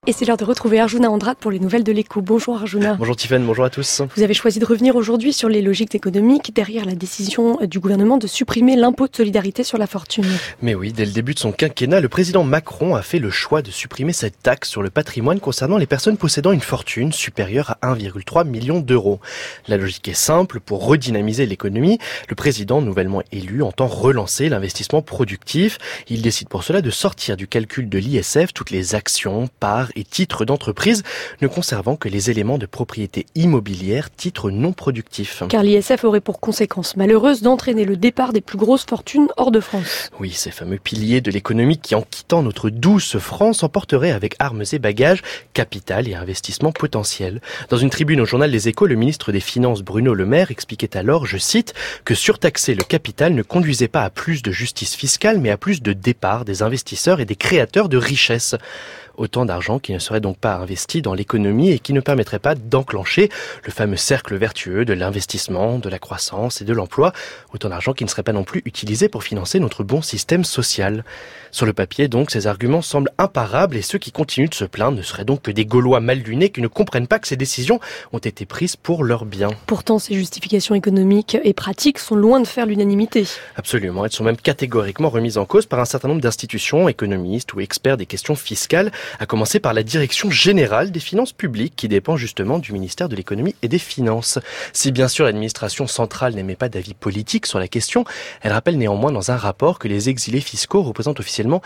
Et c'est l'heure de retrouver Arjuna Andrade pour les nouvelles de l'Écho. Bonjour Arjuna. Bonjour Tiffaine, bonjour à tous. Vous avez choisi de revenir aujourd'hui sur les logiques économiques derrière la décision du gouvernement de supprimer l'impôt de solidarité sur la fortune. Mais oui, dès le début de son quinquennat, le président Macron a fait le choix de supprimer cette taxe sur le patrimoine concernant les personnes possédant une fortune supérieure à 1,3 million d'euros. La logique est simple, pour redynamiser l'économie, le président nouvellement élu entend relancer l'investissement productif. Il décide pour cela de sortir du calcul de l'ISF toutes les actions, parts et titres d'entreprise, ne conservant que les éléments de propriété immobilière, titres non productifs. Car l'ISF aurait pour conséquence malheureuse d'entraîner le départ des plus grosses fortunes hors de France. Oui, ces fameux piliers de l'économie qui, en quittant notre douce France, emporteraient avec armes et bagages capital et investissement potentiel. Dans une tribune au journal Les Échos, le ministre des Finances Bruno Le Maire expliquait alors, je cite, que surtaxer le capital ne conduisait pas à plus de justice fiscale, mais à plus de départ des investisseurs et des créateurs de richesses. Autant d'argent qui ne serait donc pas investi dans l'économie et qui ne permettrait pas d'enclencher le fameux cercle vertueux de l'investissement, de la croissance et de l'emploi. Autant d'argent qui ne serait pas non plus utilisé pour financer notre bon système social. Sur le papier, donc, ces arguments semblent imparables et ceux qui continuent de se plaindre ne seraient donc que des Gaulois mal lunés qui ne comprennent pas que ces décisions ont été prises pour leur bien. Pourtant, ces justifications économiques et pratiques sont loin de faire l'unanimité. Absolument, elles sont même catégoriquement remises en cause par un certain nombre d'institutions, économistes ou experts des questions fiscales, à commencer par la Direction Générale des Finances Publiques qui dépend justement du ministère de l'Économie et des Finances. Si bien sûr l'administration centrale n'émet pas d'avis politique sur la question, elle rappelle néanmoins dans un rapport que les exilés fiscaux représentent officiellement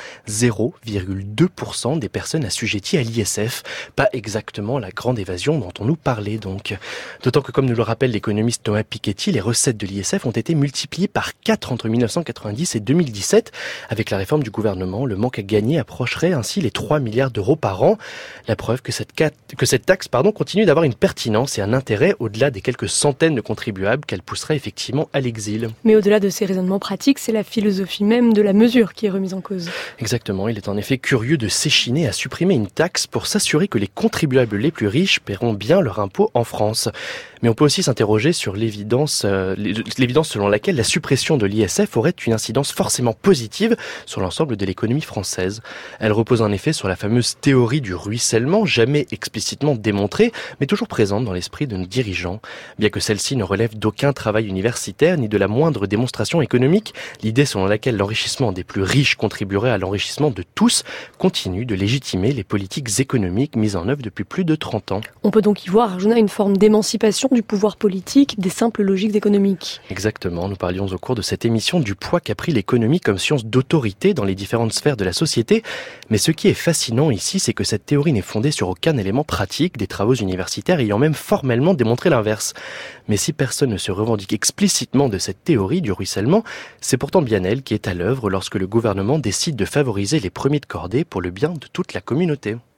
0,2% des personnes assujetties à l'ISF. Pas exactement la grande évasion dont on nous parlait donc. D'autant que comme nous le rappelle l'économiste Thomas Piketty, les recettes de l'ISF ont été multipliées par 4 entre 1990 et 2017. Avec la réforme du gouvernement, le manque à gagner approcherait ainsi les 3 milliards d'euros par an. La preuve que cette taxe continue d'avoir une pertinence et un intérêt au-delà des quelques centaines de contribuables qu'elle pousserait effectivement à l'exil. Mais au-delà de ces raisonnements pratiques, c'est la philosophie même de la mesure qui est remise en cause. Exactement, il est en effet curieux de s'échiner à supprimer une taxe pour s'assurer que les contribuables les plus riches paieront bien leur impôt en France. Mais on peut aussi s'interroger sur l'évidence selon laquelle la suppression de l'ISF aurait une incidence forcément positive sur l'ensemble de l'économie française. Elle repose en effet sur la fameuse théorie du ruissellement, jamais explicitement démontrée, mais toujours présente dans l'esprit de nos dirigeants. Bien que celle-ci ne relève d'aucun travail universitaire ni de la moindre démonstration économique, l'idée selon laquelle l'enrichissement des plus riches contribuerait à l'enrichissement de tous continue de légitimer les politiques économiques mises en œuvre depuis plus de 30 ans. On peut donc y voir, Arjuna, une forme d'émancipation du pouvoir politique des simples logiques économiques. Exactement, nous parlions au cours de cette émission du poids qu'a pris l'économie comme science d'autorité dans les différentes sphères de la société. Mais ce qui est fascinant ici, c'est que cette théorie n'est fondée sur aucun élément pratique, des travaux universitaires ayant même formellement démontré l'inverse. Mais si personne ne se revendique explicitement de cette théorie du ruissellement, c'est pourtant bien elle qui est à l'œuvre lorsque le gouvernement décide de favoriser les premiers de cordée pour le bien de toute la communauté.